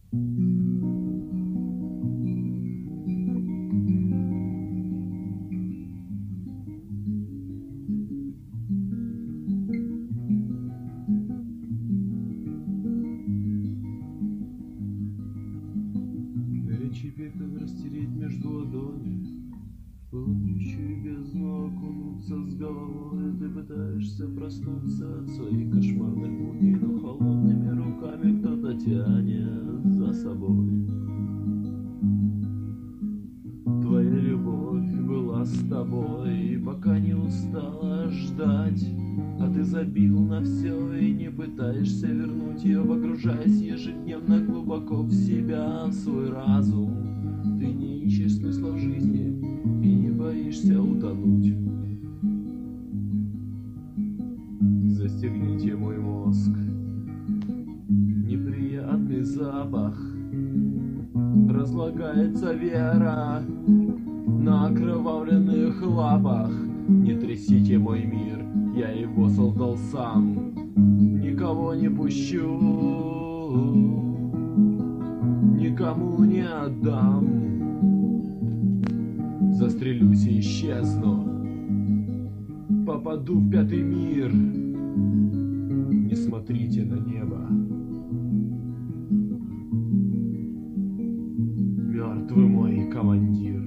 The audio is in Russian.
Горячий пепел растереть между ладоней, в пылающую бездну окунуться с головой. Ты пытаешься проснуться от своих кошмарных будней, но холодными руками кто-то тянет за собой. Твоя любовь была с тобой, пока не устала ждать, а ты забил на все и не пытаешься вернуть ее, погружаясь ежедневно глубоко в себя, в свой разум. Ты не ищешь смысла в жизни и не боишься утонуть. Застегните мой мозг, неприятный запах, разлагается вера на окровавленных лапах. Не трясите мой мир, я его создал сам. Никого не пущу, никому не отдам. Застрелюсь и исчезну, попаду в пятый мир. Не смотрите на небо, мертвый мой командир.